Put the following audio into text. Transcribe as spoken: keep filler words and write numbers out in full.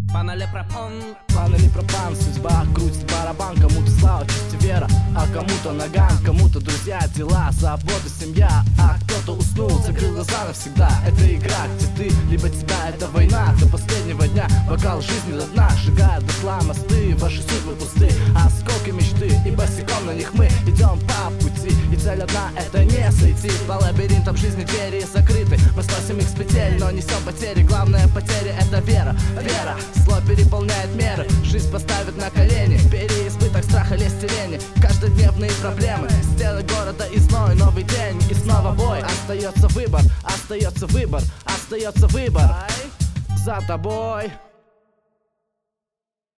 Панали пропан, Панали пропан, судьба крутит барабан. Кому-то слава, честь и вера, а кому-то наган. Кому-то друзья, дела, забота, семья. А кто-то уснул, закрыл глаза навсегда. Это игра, где ты, либо тебя, это война. До последнего дня бокал жизни до дна. Сжигают дотла мосты, ваши судьбы пусты. Осколки мечты, и босиком на них мы идем по пути. И цель одна, это не сойти по лабиринтам жизни, двери закрыты. Мы сносим их с петель, но несем потери. Главная потеря — это вера, вера. Зло переполняет меры, жизнь поставит на колени. Переизбыток страха, лезть в тени, каждодневные проблемы. Стены города и зной, новый день и снова бой. Остается выбор, остается выбор, остается выбор за тобой.